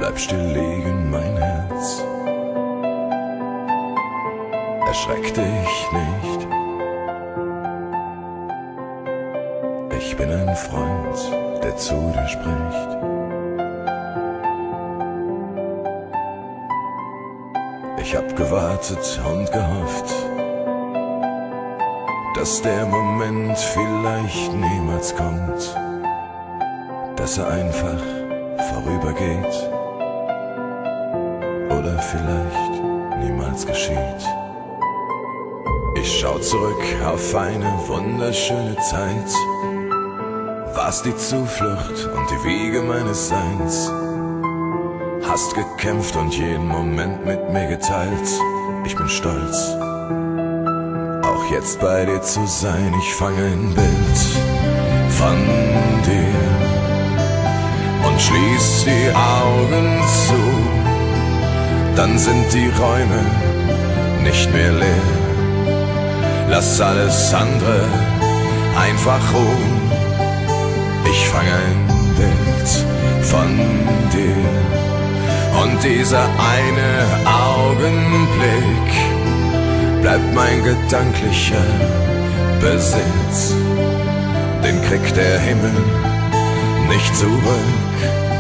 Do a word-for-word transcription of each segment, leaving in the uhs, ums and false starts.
Bleib still liegen, mein Herz. Erschreck dich nicht. Ich bin ein Freund, der zu dir spricht. Ich hab gewartet und gehofft, dass der Moment vielleicht niemals kommt, dass er einfach vorübergeht oder vielleicht niemals geschieht. Ich schau zurück auf eine wunderschöne Zeit, warst die Zuflucht und die Wiege meines Seins. Hast gekämpft und jeden Moment mit mir geteilt. Ich bin stolz, auch jetzt bei dir zu sein. Ich fange ein Bild von dir und schließ die Augen zu. Dann sind die Räume nicht mehr leer. Lass alles andere einfach ruhen. Ich fange ein Bild von dir. Und dieser eine Augenblick bleibt mein gedanklicher Besitz. Den kriegt der Himmel nicht zurück.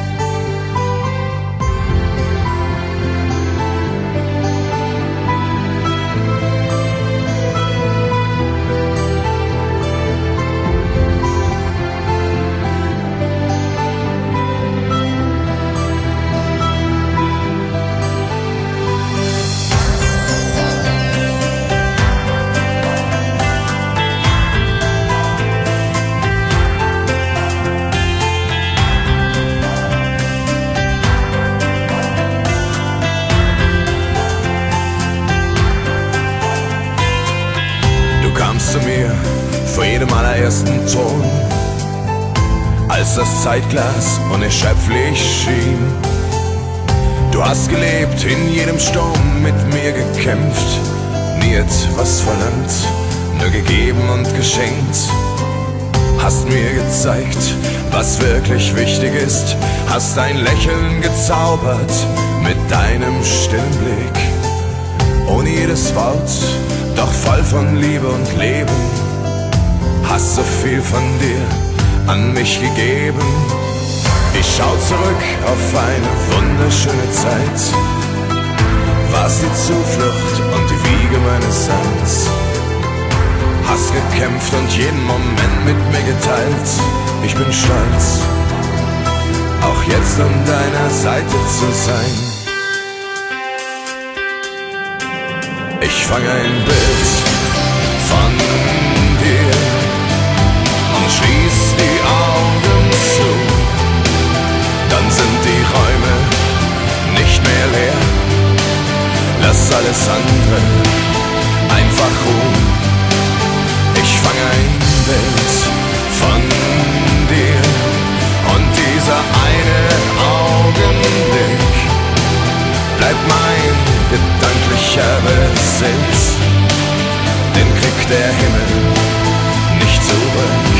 Zu mir vor jedem allerersten Ton, als das Zeitglas unerschöpflich schien. Du hast gelebt, in jedem Sturm mit mir gekämpft, nie etwas verlangt, nur gegeben und geschenkt. Hast mir gezeigt, was wirklich wichtig ist, hast ein Lächeln gezaubert mit deinem stillen Blick. Ohne jedes Wort, doch voll von Liebe und Leben, hast so viel von dir an mich gegeben. Ich schau zurück auf eine wunderschöne Zeit, warst die Zuflucht und die Wiege meines Seins. Hast gekämpft und jeden Moment mit mir geteilt. Ich bin stolz, auch jetzt an deiner Seite zu sein. Ich fange ein Bild von dir und schließ die Augen zu. Dann sind die Räume nicht mehr leer. Lass alles andere einfach ruhen. Ich fange ein Bild von dir und dieser eine Augenblick bleibt mein gedanklicher Besitz. Den kriegt der Himmel nicht zurück.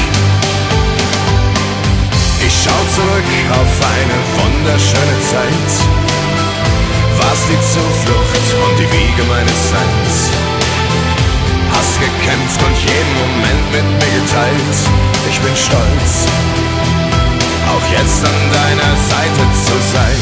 Ich schau zurück auf eine wunderschöne Zeit, warst die Zuflucht und die Wiege meines Seins. Hast gekämpft und jeden Moment mit mir geteilt. Ich bin stolz, auch jetzt an deiner Seite zu sein.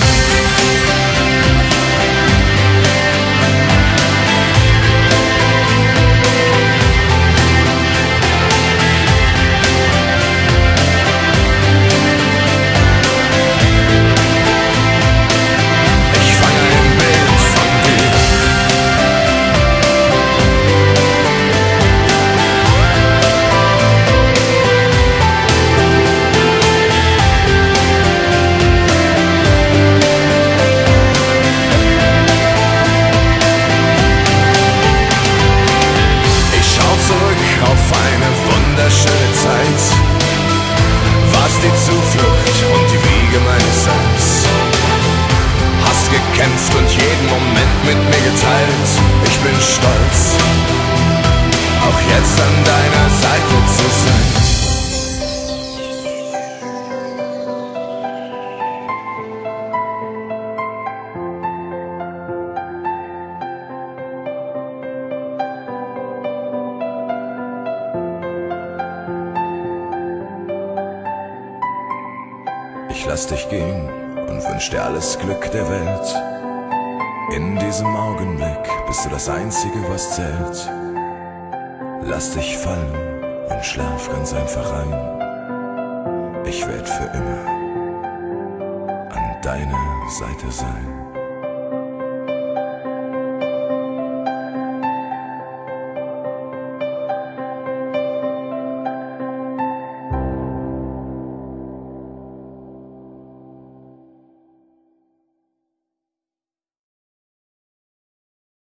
lass dich gehen und wünsch dir alles Glück der Welt. In diesem Augenblick bist du das Einzige, was zählt. Lass dich fallen und schlaf ganz einfach ein. Ich werd für immer an deiner Seite sein.